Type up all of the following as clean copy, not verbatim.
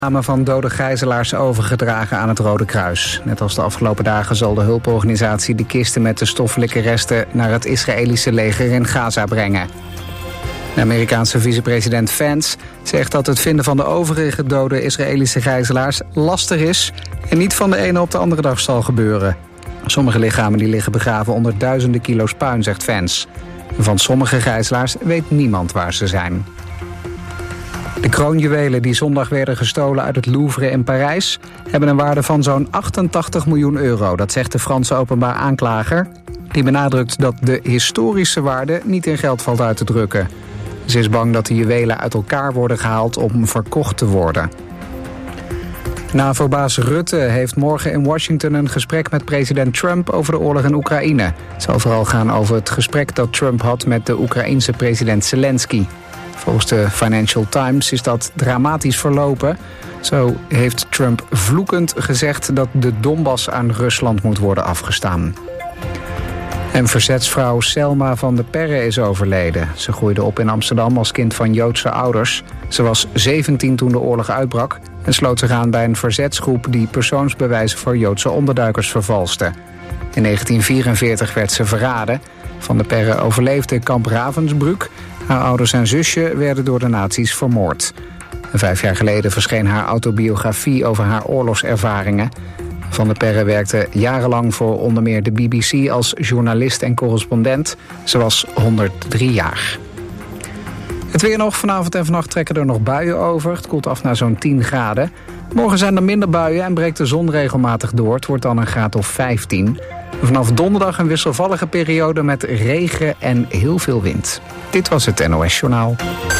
Namen van dode gijzelaars overgedragen aan het Rode Kruis. Net als de afgelopen dagen zal de hulporganisatie de kisten met de stoffelijke resten naar het Israëlische leger in Gaza brengen. De Amerikaanse vicepresident Vance zegt dat het vinden van de overige dode Israëlische gijzelaars lastig is en niet van de ene op de andere dag zal gebeuren. Sommige lichamen die liggen begraven onder duizenden kilo's puin, zegt Vance. Van sommige gijzelaars weet niemand waar ze zijn. De kroonjuwelen die zondag werden gestolen uit het Louvre in Parijs hebben een waarde van zo'n 88 miljoen euro. Dat zegt de Franse openbaar aanklager. Die benadrukt dat de historische waarde niet in geld valt uit te drukken. Ze is bang dat de juwelen uit elkaar worden gehaald om verkocht te worden. NAVO-baas Rutte heeft morgen in Washington een gesprek met president Trump over de oorlog in Oekraïne. Het zal vooral gaan over het gesprek dat Trump had met de Oekraïense president Zelensky. Volgens de Financial Times is dat dramatisch verlopen. Zo heeft Trump vloekend gezegd dat de Donbass aan Rusland moet worden afgestaan. En verzetsvrouw Selma van de Perre is overleden. Ze groeide op in Amsterdam als kind van Joodse ouders. Ze was 17 toen de oorlog uitbrak en sloot zich aan bij een verzetsgroep die persoonsbewijzen voor Joodse onderduikers vervalste. In 1944 werd ze verraden. Van de Perre overleefde kamp Ravensbrück. Haar ouders en zusje werden door de nazi's vermoord. 5 jaar geleden verscheen haar autobiografie over haar oorlogservaringen. Van der Perre werkte jarenlang voor onder meer de BBC als journalist en correspondent. Ze was 103 jaar. Het weer nog. Vanavond en vannacht trekken er nog buien over. Het koelt af naar zo'n 10 graden. Morgen zijn er minder buien en breekt de zon regelmatig door. Het wordt dan een graad of 15. Vanaf donderdag een wisselvallige periode met regen en heel veel wind. Dit was het NOS Journaal.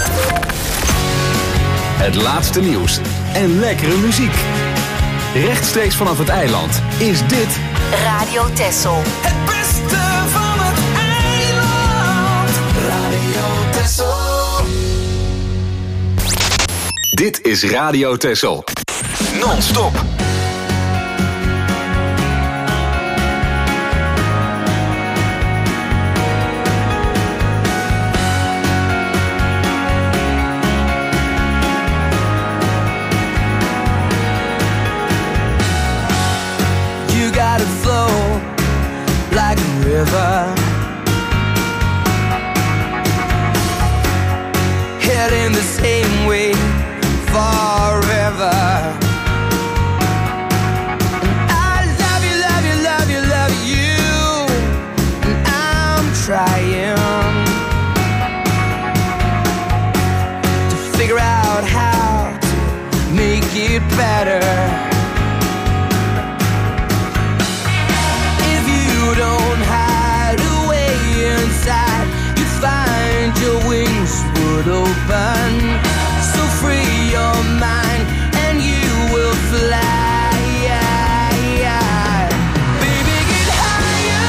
Het laatste nieuws en lekkere muziek. Rechtstreeks vanaf het eiland is dit Radio Texel. Het beste van het eiland. Radio Texel. Dit is Radio Texel. Non-stop. Heading the same way forever. And I love you, love you, love you, love you. And I'm trying to figure out how to make it better. If you don't hide away inside, you find your wings would open. So free your mind and you will fly. Baby, get higher.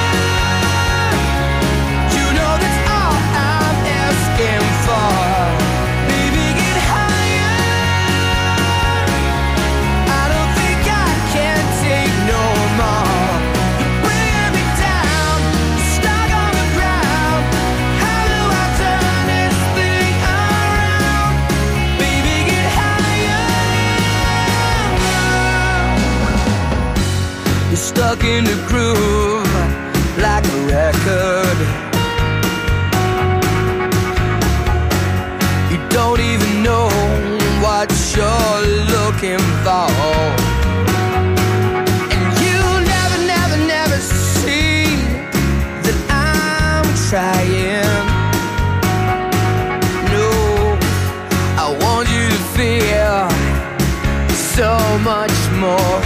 You know that's all I'm asking for. Baby, get higher. I don't think I can take no more. You're bringing me down, stuck on the ground. How do I turn this thing around? Baby, get higher. You're stuck in the groove like a record. You don't even know what you're looking for. And you never, never, never see that I'm trying. No, I want you to feel so much more.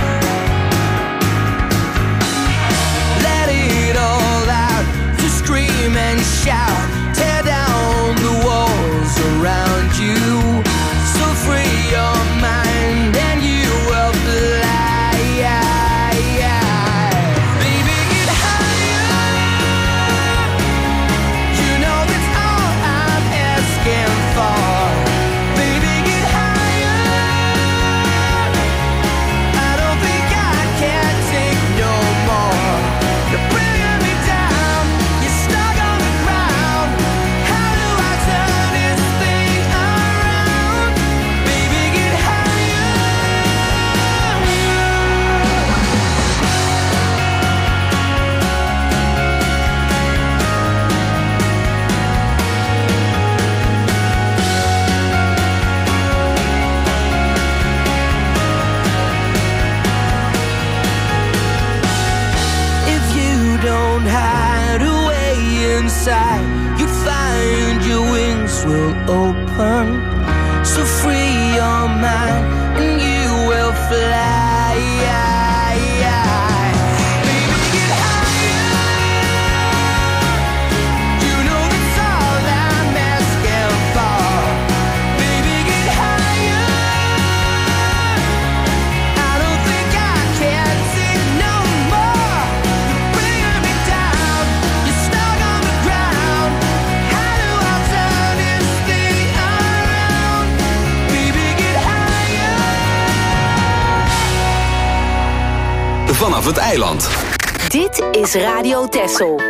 Let it all out, just scream and shout. Tear down the walls around you. So free your mind and you will inside, you find your wings will open. So free your mind and you will fly. Vanaf het eiland. Dit is Radio Texel.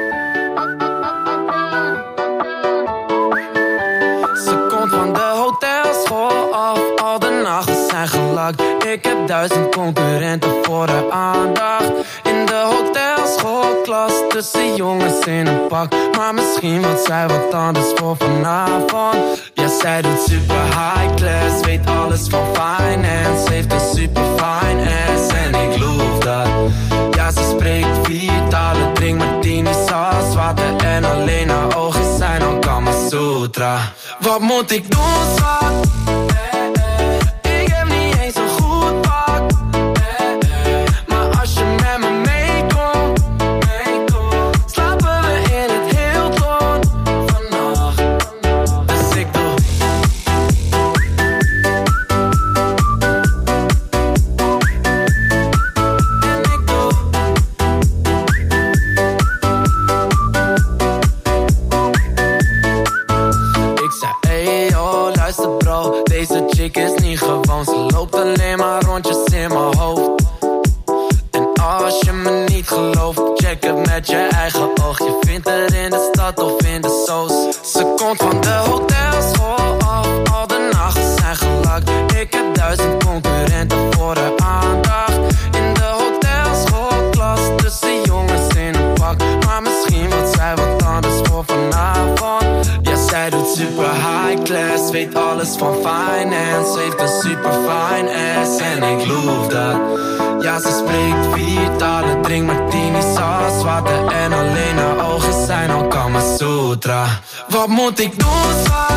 Ze komt van de hotelschool af, al de nachten zijn gelakt. Ik heb 1000 concurrenten voor de aandacht. In de hotelschoolklas, tussen jongens in een pak. Maar misschien wordt zij wat anders voor vanavond. Ja, zij doet super high class, weet alles van finance. Heeft een super fine ass en ik loof dat. Ja, ze spreekt 4 talen, drinkt martini, saus, water en alleen haar ogen zijn al Kama Sutra. Wat moet ik doen, schat? Ik heb niet eens een goed pak. Maar als je met me meekomt, slapen we in het Hilton vannacht. Dus ik doe. En ik doe. Ik zei, hey yo, luister bro, deze chick is niet gewoon. Ze loopt alleen maar rondjes in mijn hoofd. En als je me niet gelooft, check het met je eigen oog. Je vindt er in de stad of in de soos. Ze komt van de hotelschool af, al de nachten zijn gelakt. Ik heb 1000 concurrenten voor de aandacht. In de hotelschoolklas, tussen jongens in een pak. Maar misschien wordt zij wat anders voor vanavond. Ja, zij doet super high class, weet alles van finance. Heeft een super fine ass en ik loof dat. Ja, ze spreekt 4 talen, drinkt martini, saus, water en alleen haar ogen zijn al Kama Sutra. Wat moet ik doen, schat?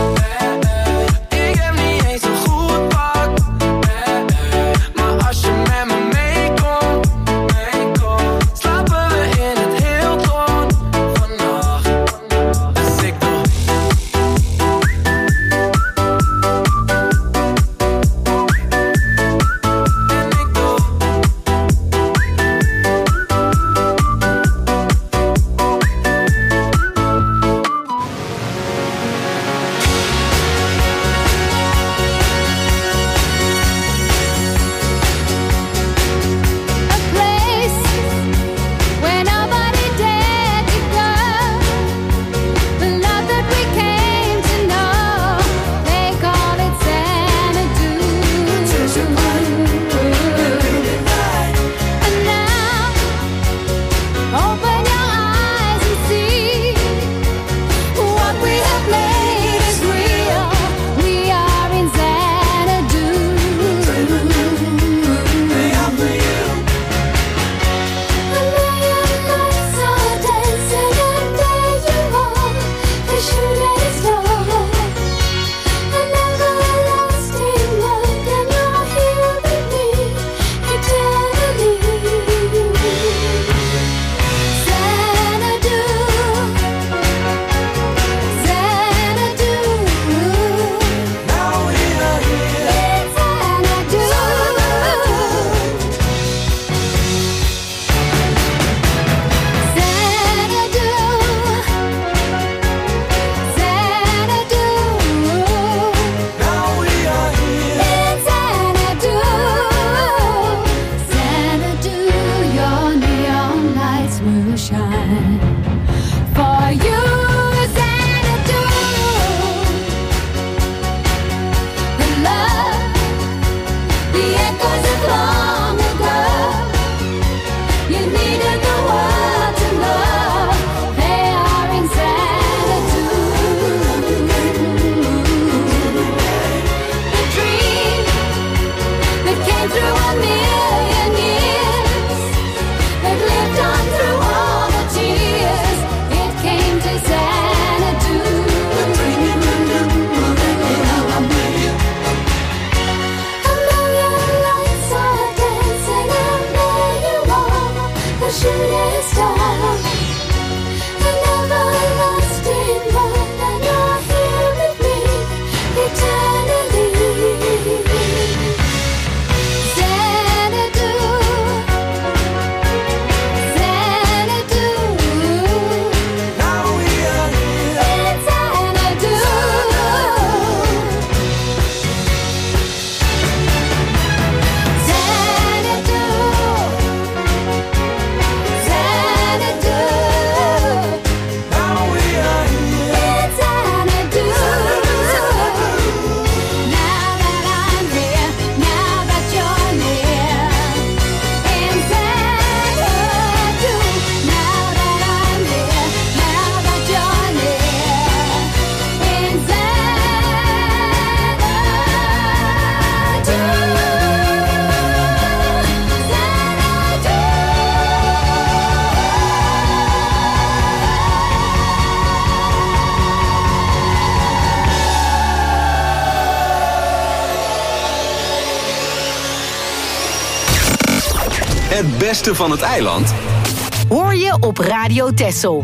Ik heb niet eens een goed pak. Maar als je met me meekomt, slapen we in het Hilton vannacht. Dus ik doe. En ik doe. Het beste van het eiland? Hoor je op Radio Texel.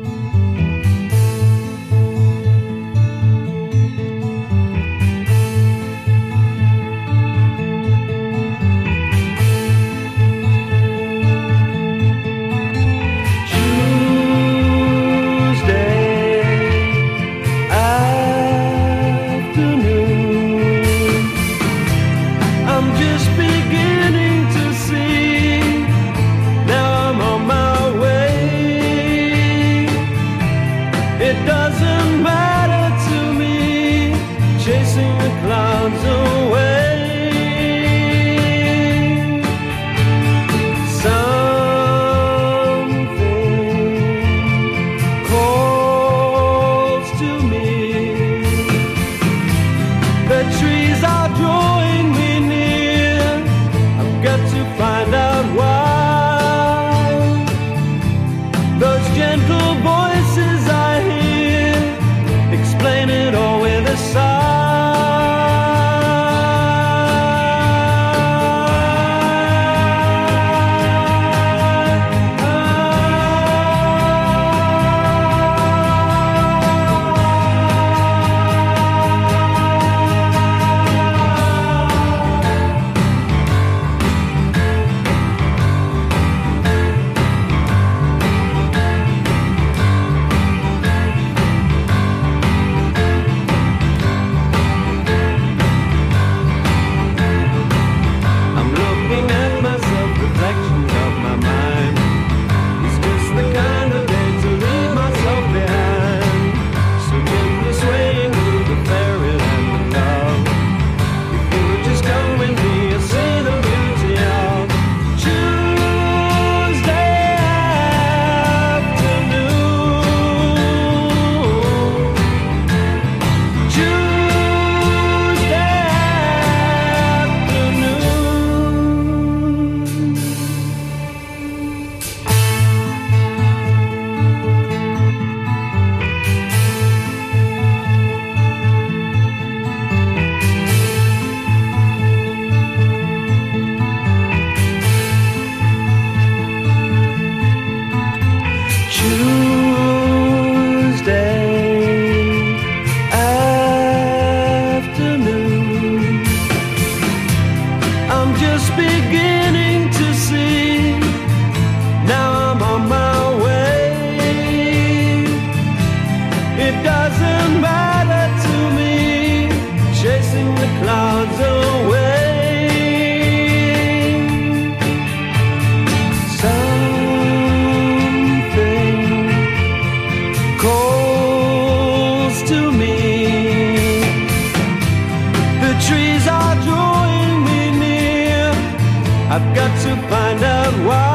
I've got to find out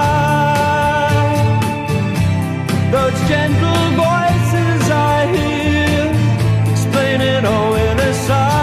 why. Those gentle voices I hear explain it all in a sigh.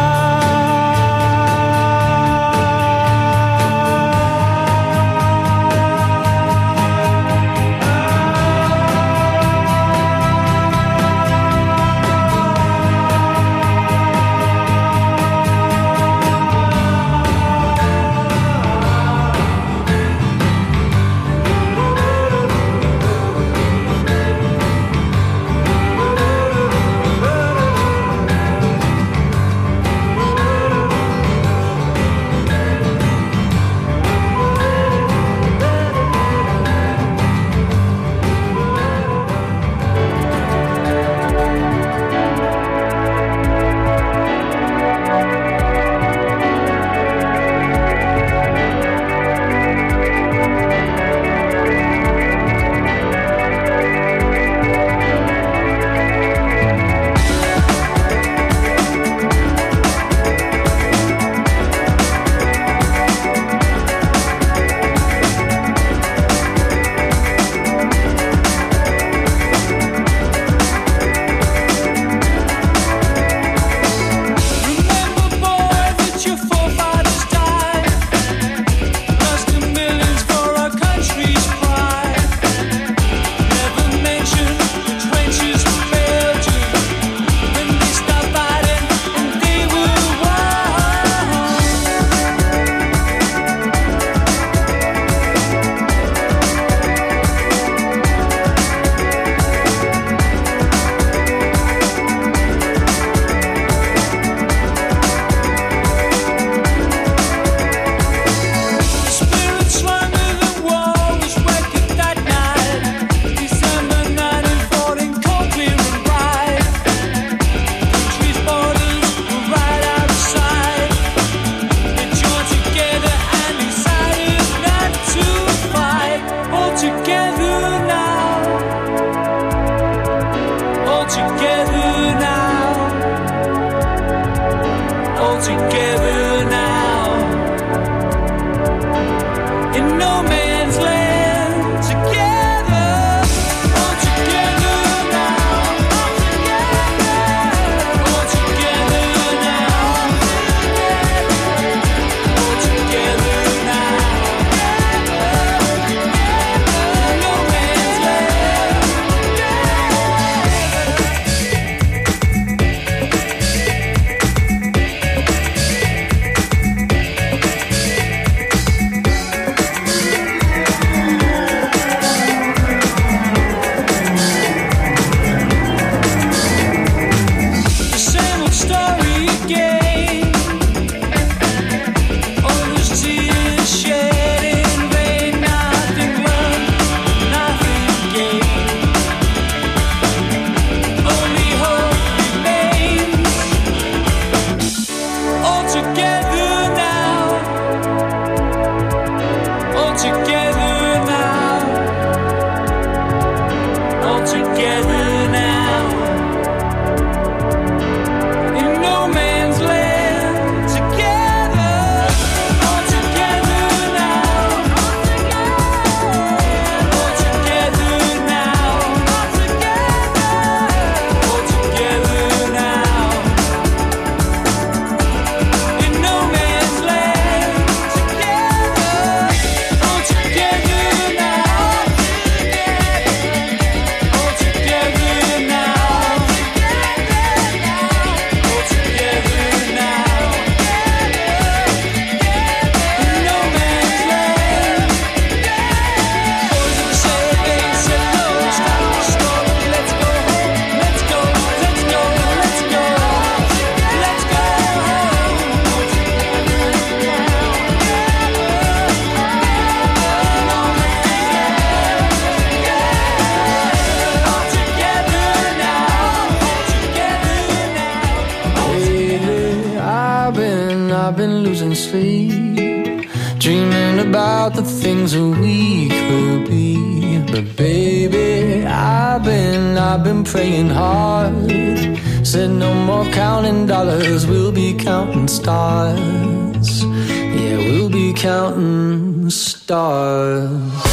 dreaming about the things that we could be. But baby, I've been praying hard. Said no more counting dollars, we'll be counting stars. Yeah, we'll be counting stars.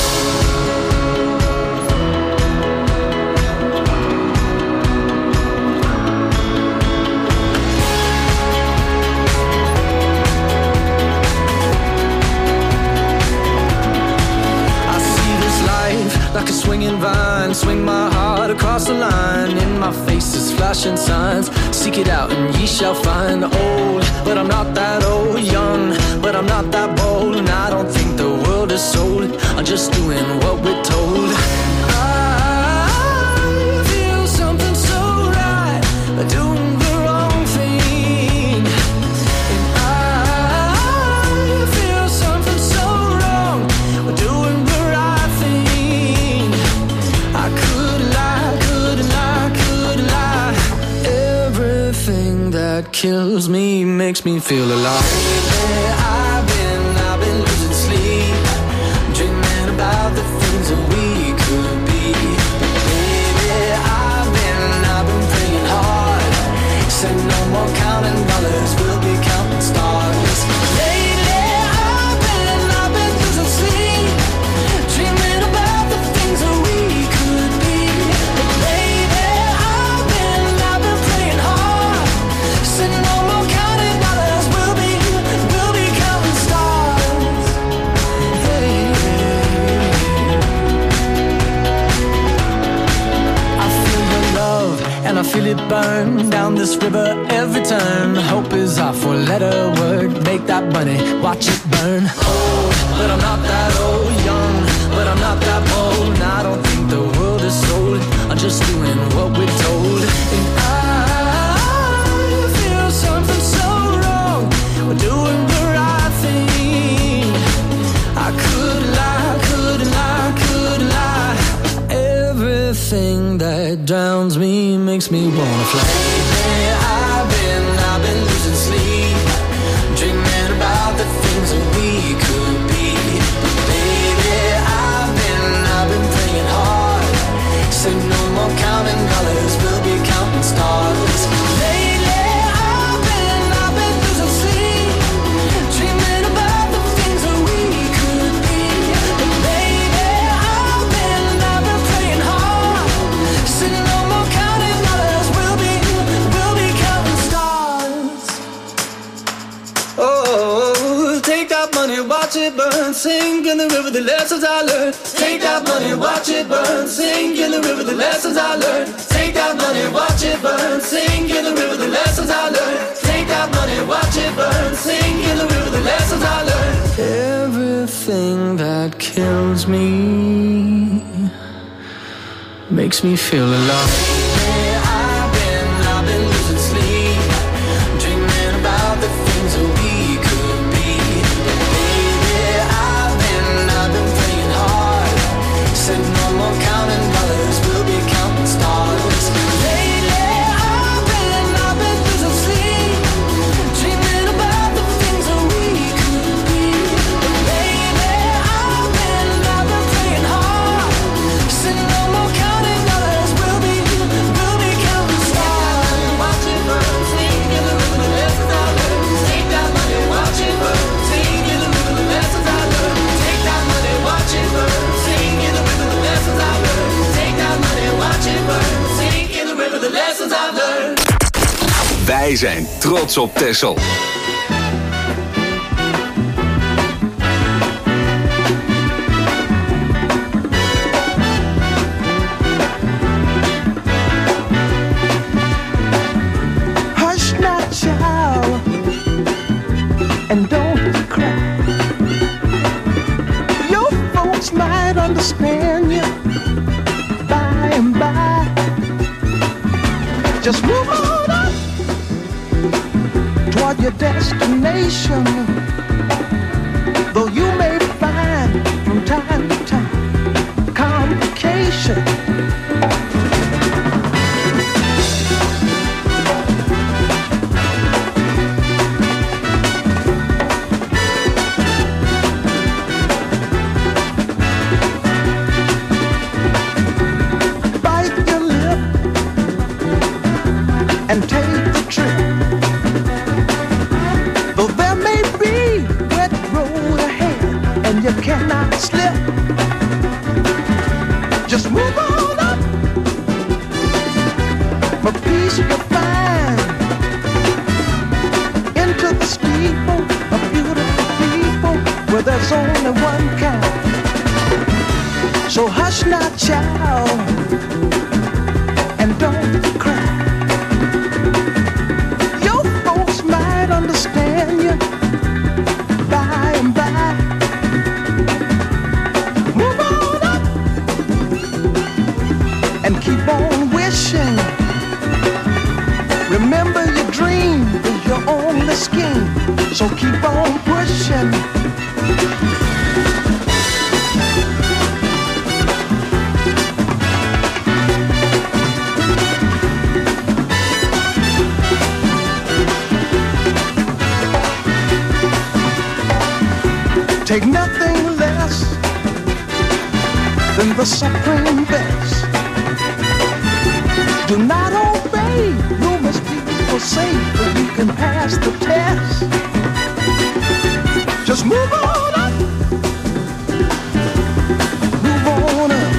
Like a swinging vine, swing my heart across the line. In my face is flashing signs. Seek it out and ye shall find. Old, but I'm not that old. Young, but I'm not that bold. And I don't think the world is sold. I'm just doing what we're told. I feel something so right, doing the wrong thing. And I feel something so wrong, doing the right thing. I could lie, could lie. Everything that kills me makes me feel alive. I've been losing sleep, dreaming about the things that we could be. Baby, I've been praying hard. Said no more counting dollars, we'll be counting stars. Lately, I've been losing sleep, dreaming about the things that we could be. Baby, I've been praying hard. Said no more counting dollars, we'll be counting stars. Hey. I feel your love and I feel it burn down this river every turn. Hope is our four-letter word. Make that money, watch it burn. Old, but I'm not that old. Young, but I'm not that bold. And I don't think the world is sold. I'm just doing what we're told. And I feel something so wrong. We're doing the right thing. I could lie, could lie. Everything that drowns me makes me wanna fly. I've been losing sleep, dreaming about the things that we could be. Baby, I've been praying hard. Said no more counting dollars, we'll be counting stars. Lately, I've been losing sleep, dreaming about the things that we could be. Baby, I've been praying hard. Said no more counting dollars, we'll be counting stars. Oh, take that money, watch it burn, sink in the river, the lessons I learned. Take that money, watch it burn, sink in the river, the lessons I learned. Take that money, watch it burn, sink in the river, the lessons I learned. Take that money, watch it burn, sink in the river, the lessons I learned. Everything that kills me makes me feel alive. I've been losing sleep, dreaming about the things that we could be. Baby, I've been praying hard. Said no more counting dollars, we'll be counting stars. Lately, I've been losing sleep, dreaming about the things that we could be. Baby, I've been praying hard. Said no more counting dollars, we'll be counting stars. Watch it burn, sing in the river, the lessons I learned. Take that money, watch it burn, sing in the river, the lessons I learned. Take that money, watch it burn, sing in the river, the lessons I learned. Take that money, watch it burn, sing in the river, the lessons I learned. Wij zijn trots op Texel. Hush now, child, and don't cry. Your folks might understand you by and by. Just move on up toward your destination. Though you may find from time to time complication. you cannot slip. Just move on up. My peace you find into the steeple of beautiful people where there's only one kind. So hush now, child, and don't cry. Your folks might understand you by and by. Move on up and keep on wishing. Remember your dream is your only scheme, so keep on pushing. Take nothing less than the supreme best. Do not obey rumors people say, but you can pass the test. Just move on up. Move on up.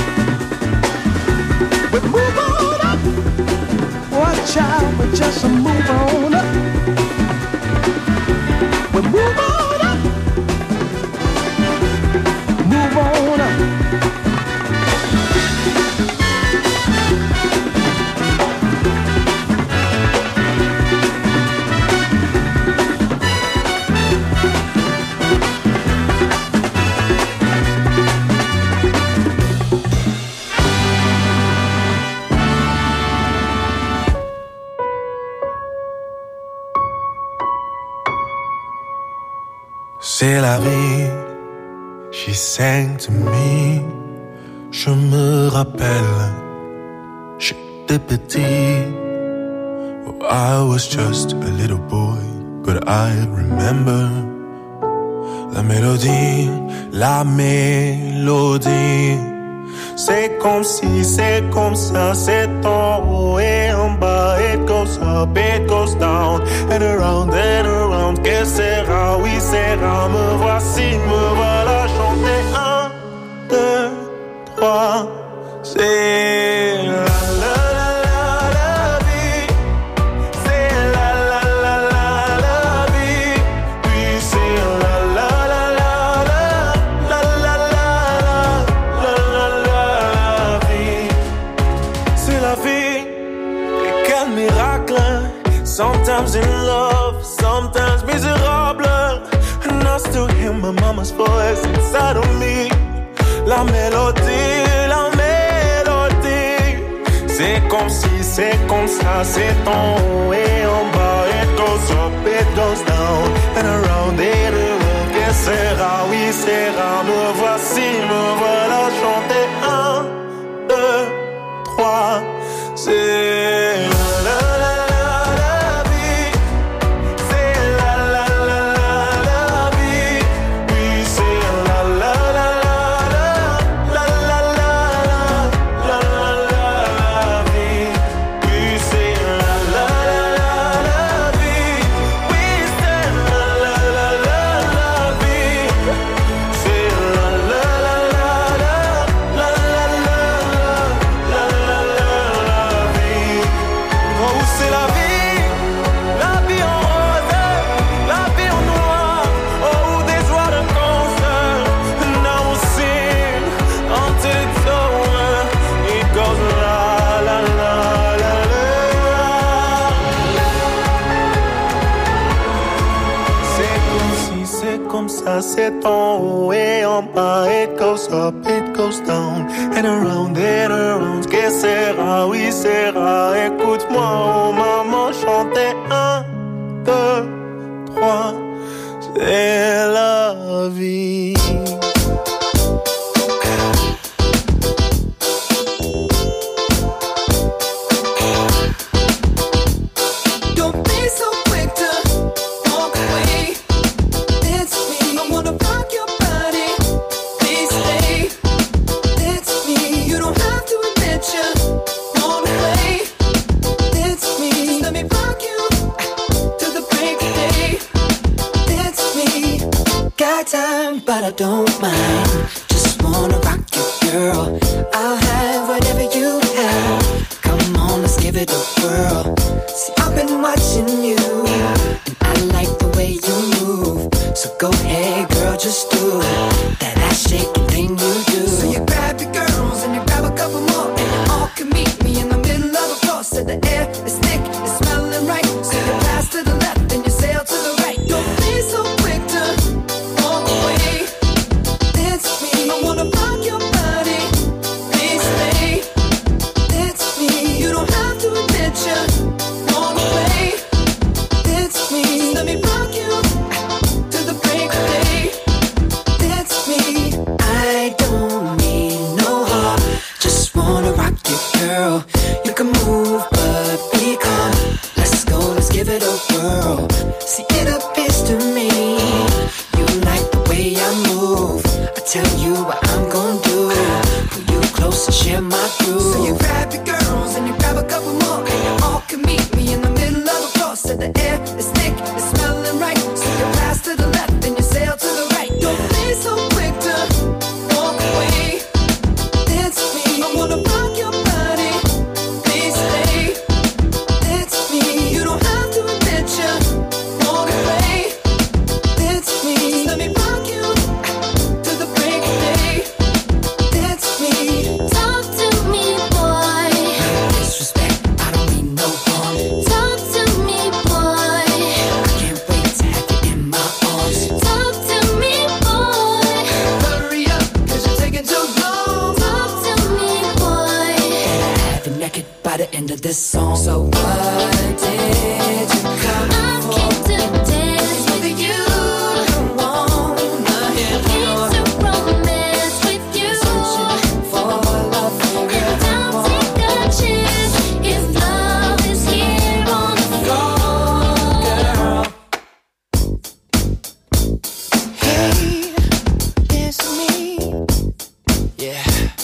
But move on up. Watch out, but just move on up. But move on up. Move on up. C'est la vie, she sang to me. Je me rappelle, j'étais petit. Oh, I was just a little boy, but I remember la mélodie, la mélodie. C'est comme si, c'est comme ça, c'est en haut et en bas. It goes up, it goes down, and around, que sera, oui sera. Me voici, me voilà chanter. 1, 2, 3, c'est la la la la la vie. C'est la la la la la vie. Oui, c'est la la la la la la la la la la vie. C'est la vie. Et quel miracle. Sometimes in love, sometimes miserable. And I still hear my mama's voice inside of me. La mélodie, la mélodie. C'est comme si, c'est comme ça, c'est en haut et en bas. It goes up, it goes down, and around it, que sera, oui sera. Me voici, me voilà chanter. 1, 2, 3, c'est la la la. C'est en haut et en bas. It goes up, it goes down, and around, que sera, oui sera. Écoute-moi, oh maman, chanter. 1, 2, 3, c'est la vie. Time time, but I don't mind. Just wanna rock you, girl. I'll have whatever you have. Come on, let's give it a whirl. See, I've been watching you, and I like the way you move. So go ahead, girl, just do that ass shaking thing you do. So you grab your girls and you grab a couple more, and you all can meet me in the middle of the floor. So the air is thick, it's smelling right. So you pass to the left and you sail to the right. Don't be so quick to walk away. Dance with me, I wanna rock your body. Please stay. Dance with me, you don't have to admit you walk away. Dance with me, let me rock you to the break of day. Dance with me, I don't need no heart. Just wanna rock you, girl. You can move, but be calm. Let's go, let's give it a whirl. See, it appears to me you like the way I move. I tell you what I'm gonna do. Pull you close and share my groove. So you grab your girls and you grab a couple more, and you all can meet me in the middle of the floor. So the air is thick, it's smelling right. So you pass to the left and you sail to the right. Don't be so quick to walk away. Dance with me, I wanna rock your body. Please stay. Dance with me, you don't have to admit you walk away. Dance with me, let me rock you to the break of day. Dance with me, Talk to me, boy. disrespect, I don't mean no harm. Talk to me, boy. I can't wait to have you in my arms. Talk to me, boy. Hurry up, cause you're taking too long. Talk to me, boy. Have you naked by the end of this song. So what did you come I for? came to dance with you. Wanna hear Came to romance with you. for love And I'll take a chance if love is here on the floor. girl. Hey, it's me. Yeah.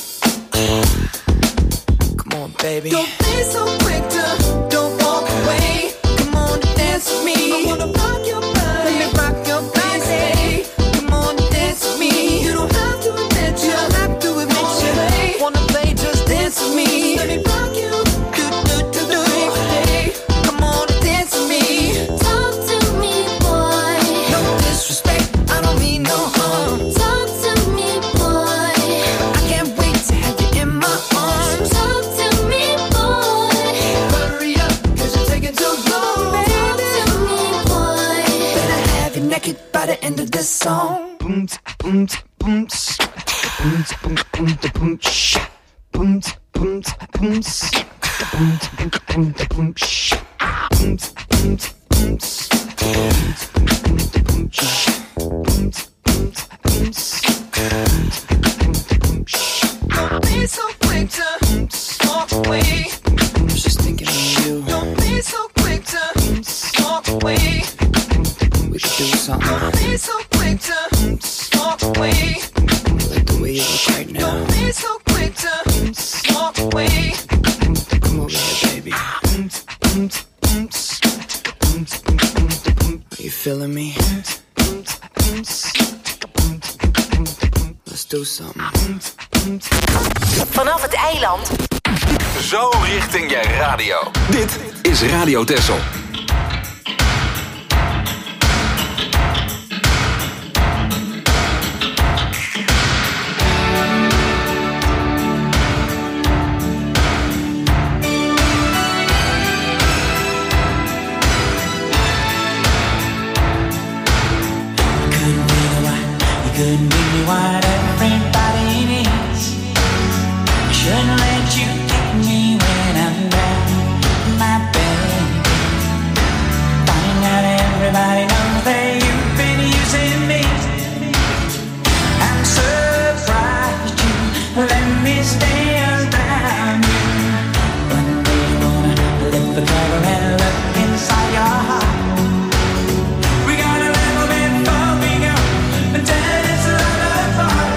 Come on, baby. Don't be so quick to don't walk away. Come on, dance with me. I wanna rock your body. Let me rock your body. Come on, dance with me. You don't have to admit you. Wanna play, just dance with me. Let me rock you. Do the day. Come on, dance with me. Talk to me, boy. No disrespect, I don't mean no harm. Talk to me, boy. I can't wait to have you in my arms. Talk to me, boy. Hurry up, cause you're taking too long, Talk baby. to me, boy. Better have you naked by the end of this song. Boom, boom, boom, boom, boom, boom, boom, sh. Boom, boom, boom, boom, boom, boom, boom, sh. Boom, boom, boom, boom, boom, sh. Boom, boom, boom, boom, sh. Don't be so quick to walk away. I was just thinking of you. Don't be so quick to walk away. We could do something. Don't be so quick to walk away. I like the way you look right now. Don't be so quick to walk away. Come over here, baby. Are you feeling me? Let's do something. Vanaf het eiland. Zo richting je radio. Dit is Radio Texel. Couldn't give me what everybody needs. I shouldn't let you take me when I'm down, my baby. Finding out everybody knows that you've been using me. I'm surprised you let me stay around you. One day you wanna lift the cover and look inside your heart. We got a little bit before we go, but then it's a lot of fun.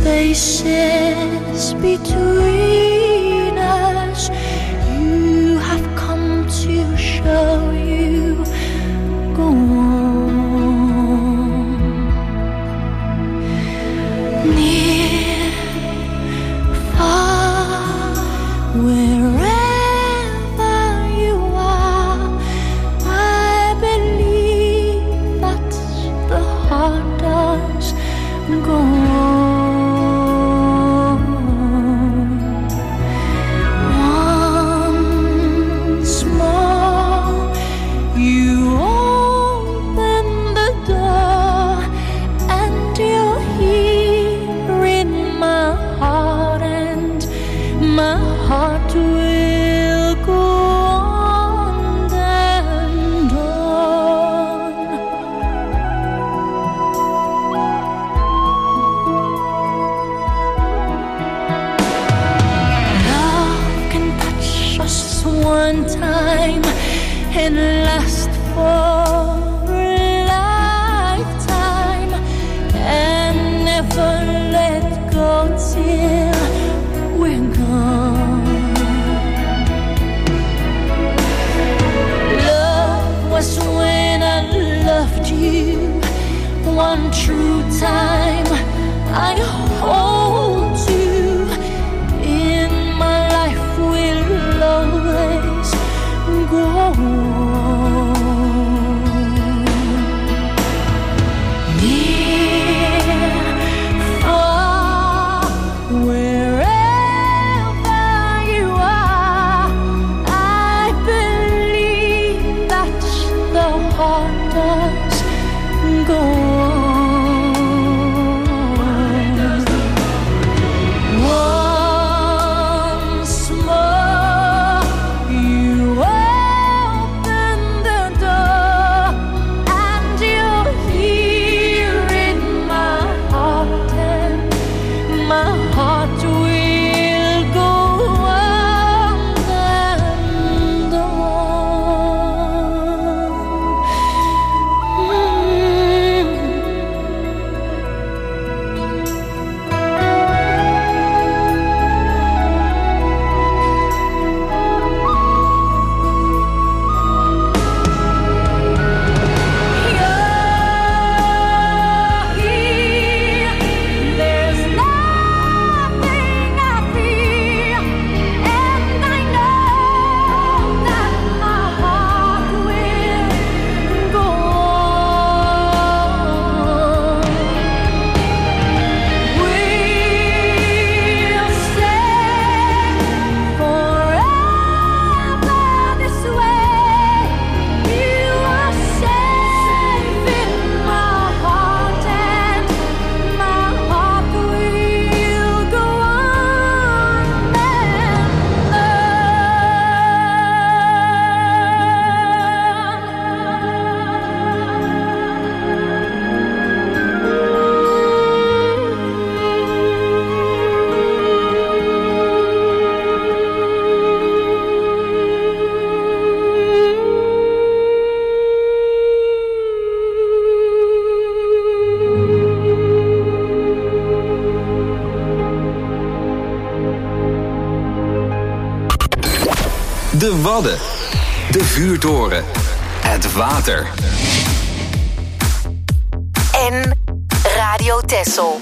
spaces between us. You have come to show you. Go on. Near, far, wherever you are, I believe that the heart does go on. Once more, you open the door, and you're here in my heart, and my heart will go on and on. Love can touch us one time and last for a lifetime, and never let go till we're gone. Love was when I loved you one true time. I hold you in my life, will always go on. Near, far, wherever you are, I believe that the heart does go on. Once more, you open the door, and you're here in my heart, and my heart will go on and there's nothing I fear, and I know that my heart will go on. We'll stay forever this way. You are safe in my heart, and my heart will go on De Wadden. De vuurtoren. Het water. En Radio Texel.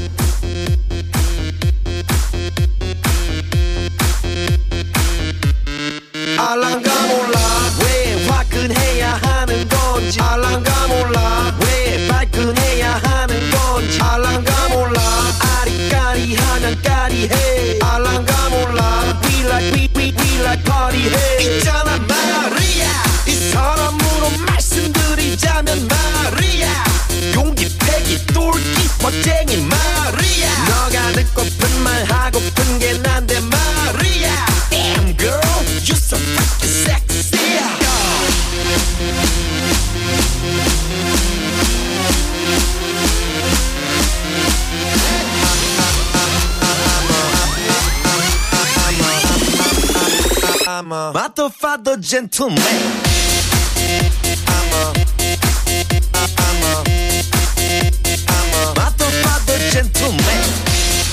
알랑가 몰라 왜 화끈해야 하는 건지 알랑가 몰라 왜 발끈해야 하는 건지 알랑가 몰라 아리까리하면 까리해 알랑가 몰라 we like party 해 있잖아 마리아 이 사람으로 말씀드리자면 마리아 용기 패기 똘끼 멋쟁이 마리아 너가 듣고픈 말 하고픈 게 난데 마리아 Damn girl you're so fucking sexy I'm a motherfucker gentleman. I'm a motherfucker gentleman.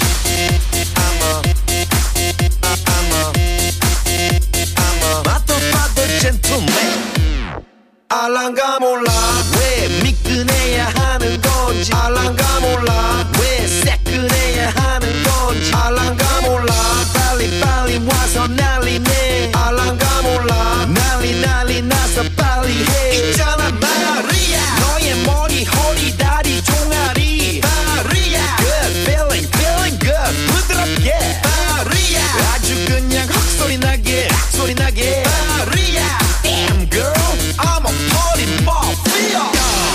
알랑가 몰라 왜 미끈해야 하는 건지 알랑가 몰라 왜 새끈해야 하는 건지 알랑가 몰라 빨리 와서 난리네 알랑가 몰라 난리 나서 빨리 해 있잖아 마리아 너의 머리 허리 다리 종아리 마리아 Good feeling good 부드럽게 마리아 아주 그냥 헉소리 나게 마리아 Damn girl I'm a party mafia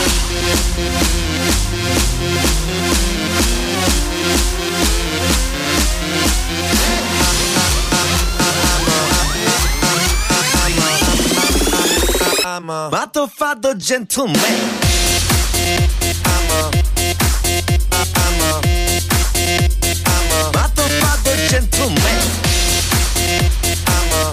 I'm a matto gentleman. I'm a matto gentleman. I'm a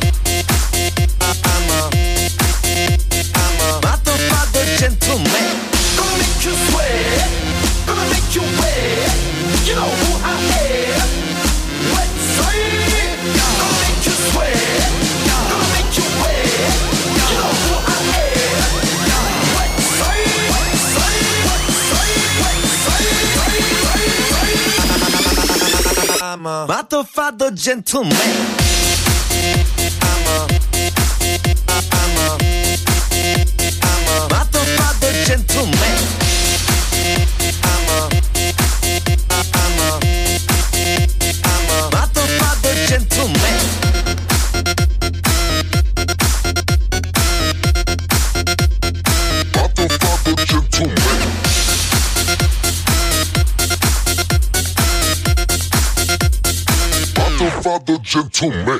matto gentleman. Gonna make you sweat, gonna make you wet. You know who I am. Let's say it. Gonna make you sweat, gonna make you wet. You know who I am. I'm a matto gentleman. I'm a matto gentleman. I'm a matto gentleman. Father gentleman.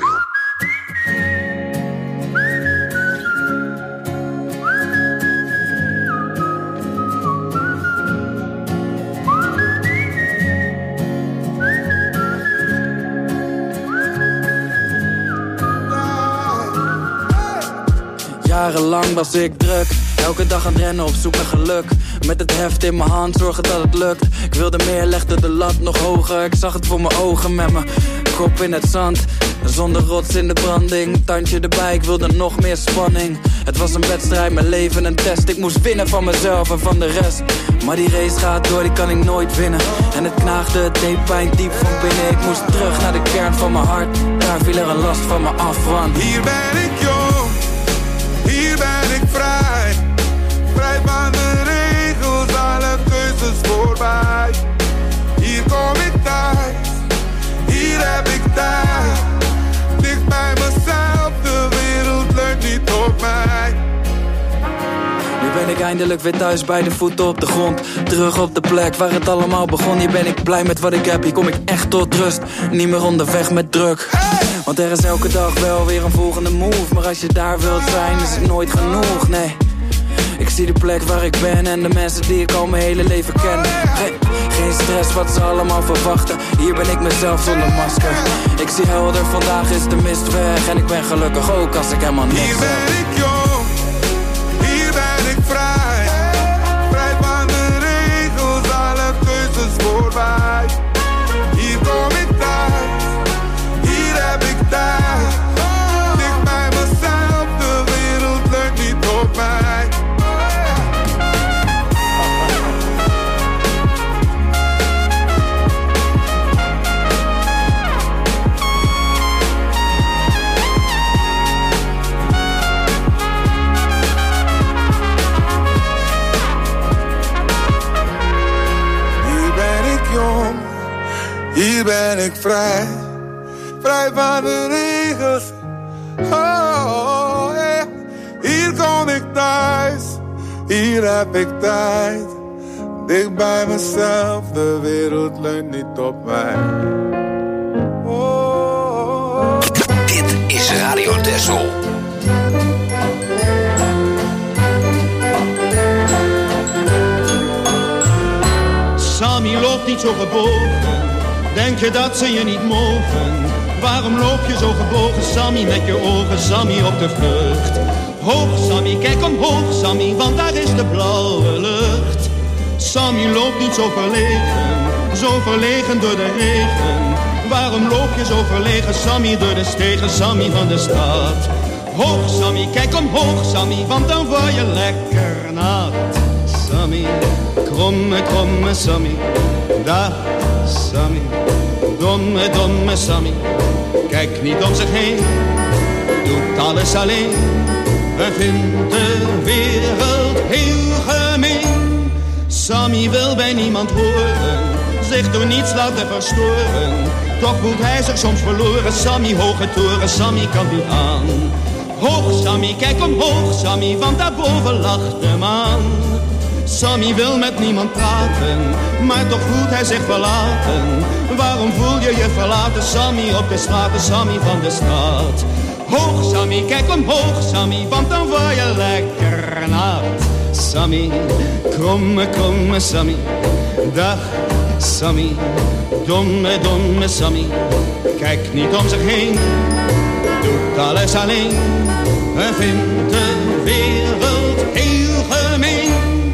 Jarenlang was ik druk, elke dag aan het rennen op zoek naar geluk. Met het heft in mijn hand, zorgen dat het lukt. Ik wilde meer, legde de lat nog hoger. Ik zag het voor mijn ogen met mijn kop in het zand. Zonder rots in de branding, tandje erbij, ik wilde nog meer spanning. Het was een wedstrijd, mijn leven een test. Ik moest winnen van mezelf en van de rest. Maar die race gaat door, die kan ik nooit winnen. En het knaagde, het deed pijn diep van binnen. Ik moest terug naar de kern van mijn hart. Daar viel er een last van me af, want hier ben ik jong, hier ben ik vrij. Vrij van de regels, alle keuzes voorbij. Hier kom ik thuis, hier heb ik tijd. Dicht bij mezelf, de wereld leunt niet op mij. nu ben ik eindelijk weer thuis bij de voeten op de grond. Terug op de plek waar het allemaal begon. Hier ben ik blij met wat ik heb, hier kom ik echt tot rust. Niet meer onderweg met druk. Want er is elke dag wel weer een volgende move. Maar als je daar wilt zijn, is het nooit genoeg, nee. Ik zie de plek waar ik ben en de mensen die ik al mijn hele leven ken. Geen stress wat ze allemaal verwachten. Hier ben ik mezelf zonder masker. Ik zie helder, vandaag is de mist weg. En ik ben gelukkig ook als ik helemaal niks heb. Hier ben ik jong, hier ben ik vrij. Vrij van de regels, alle keuzes voorbij. Hier kom ik thuis, hier heb ik tijd. Dicht bij mezelf, de wereld leunt niet op mij. Hier ben ik vrij, vrij van de regels. Oh, yeah. Hier kom ik thuis, hier heb ik tijd. Dicht bij mezelf, de wereld leunt niet op mij. Oh. Dit is Radio Texel. Sammy loopt niet zo gebogen. Denk je dat ze je niet mogen? Waarom loop je zo gebogen, Sammy, met je ogen, Sammy, op de vlucht? Hoog, Sammy, kijk omhoog, Sammy, want daar is de blauwe lucht. Sammy loopt niet zo verlegen door de regen. Waarom loop je zo verlegen, Sammy, door de stegen, Sammy van de stad? Hoog Sammy, kijk omhoog Sammy, want dan word je lekker nat. Sammy, kromme, kromme Sammy, dag Sammy. Domme, domme Sammy, kijkt niet om zich heen, doet alles alleen. En vindt de wereld heel gemeen. Sammy wil bij niemand horen, zich door niets laten verstoren. Toch voelt hij zich soms verloren. Sammy, hoge toren, Sammy kan niet aan. Hoog Sammy, kijk omhoog Sammy, want daarboven lacht de maan. Sammy wil met niemand praten, maar toch voelt hij zich verlaten. Waarom voel je je verlaten, Sammy, op de straat, Sammy van de straat? Hoog Sammy, kijk omhoog Sammy, want dan word je lekker nat. Sammy, kromme, kromme Sammy, dag Sammy. Domme, domme Sammy, kijkt niet om zich heen, doet alles alleen. En vindt de wereld heel gemeen.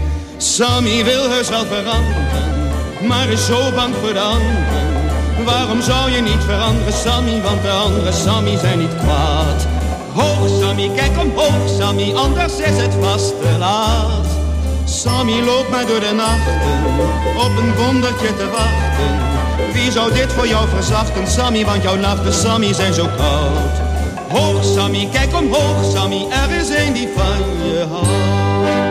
Sammy wil heus wel veranderen, maar is zo bang voor de anderen. Waarom zou je niet veranderen, Sammy, want de andere Sammy zijn niet kwaad. Hoog Sammy, kijk omhoog Sammy, anders is het vast te laat. Sammy loopt maar door de nachten, op een wondertje te wachten. Wie zou dit voor jou verzachten, Sammy, want jouw nachten, Sammy, zijn zo koud. Hoog Sammy, kijk omhoog Sammy, er is een die van je houdt.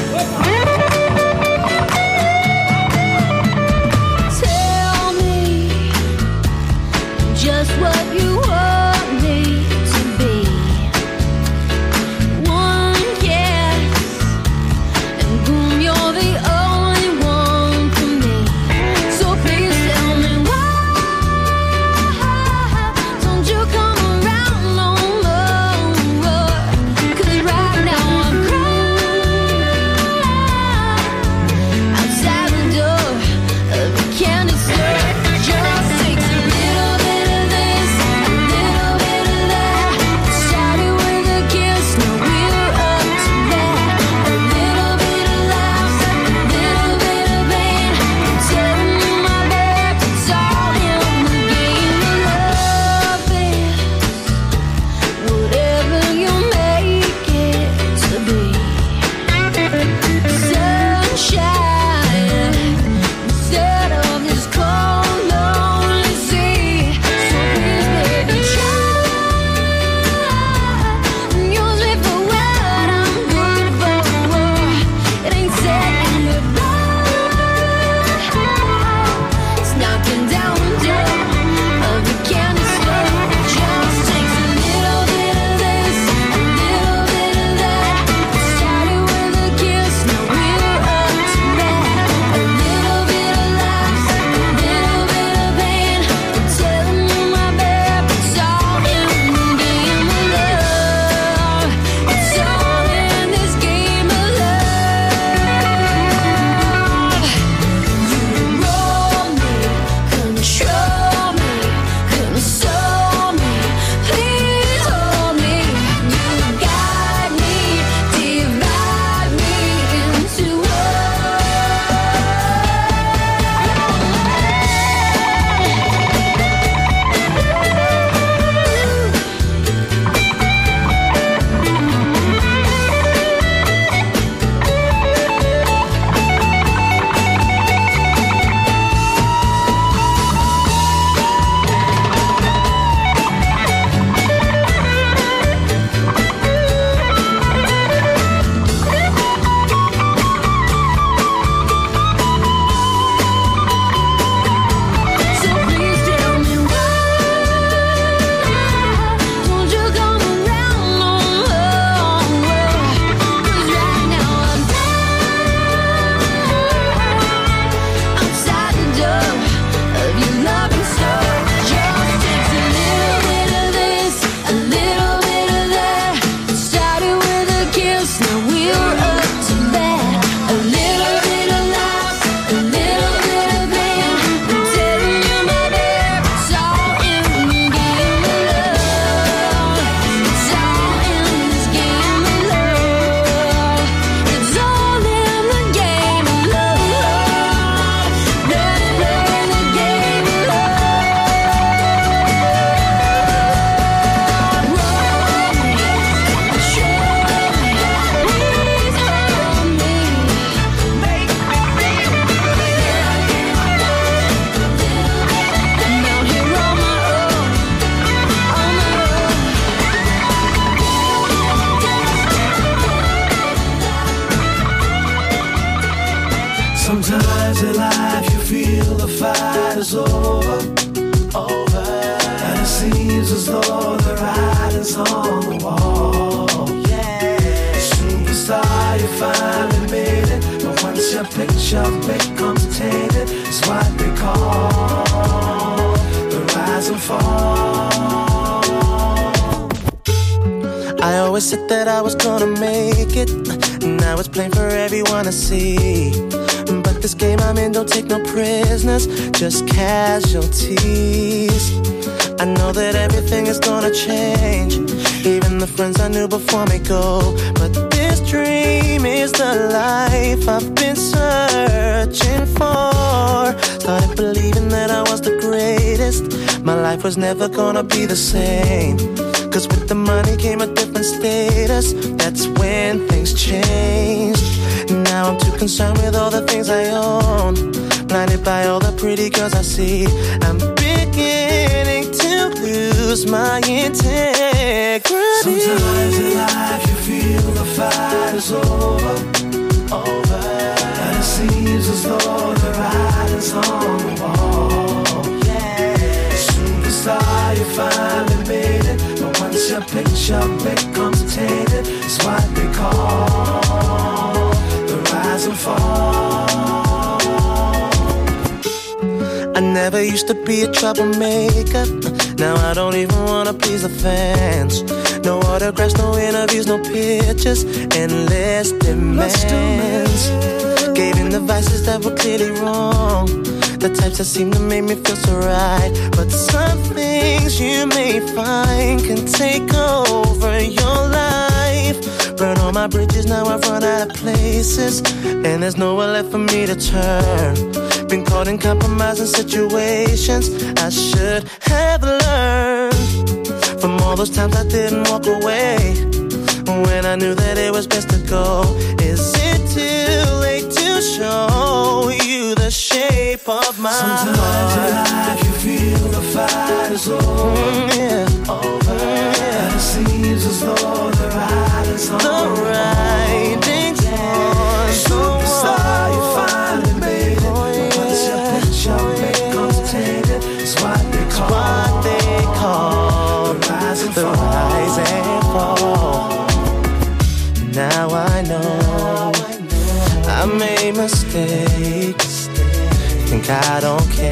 Tell me is over. And it seems as though the writing's on the wall. Superstar, you finally made it. But once your picture becomes tainted, it's what they call the rise and fall. I always said that I was gonna make it. Now it's plain for everyone to see. But this game I'm in don't take no prisoners, just casualties. I know that everything is gonna change. Even the friends I knew before me go. But this dream is the life I've been searching for. Started believing that I was the greatest. My life was never gonna be the same. Cause with the money came a different status. That's when things changed. Now I'm too concerned with all the things I own. Blinded by all the pretty girls I see. I'm beginning to lose my integrity. Sometimes in life you feel the fight is over. And it seems as though the writing's on the wall. Superstar, you finally made it. But once your picture becomes tainted, it's what they call the rise and fall. I never used to be a troublemaker. Now I don't even wanna please the fans. No autographs, no interviews, no pictures. Endless demands. Gave in the vices that were clearly wrong. The types that seem to make me feel so right. But some things you may find can take over your life. Burn all my bridges, now I've run out of places. And there's nowhere left for me to turn. Been caught in compromising situations I should have learned from all those times I didn't walk away when I knew that it was best to go. Is it too late to show you the shape of my Sometimes heart? in life you feel the fight is over. And it seems as though the writing's on the writing's on. Superstar, you finally made it. But once your picture becomes tainted, it's what they call the rise and fall. Now I know I made mistakes. Think I don't care.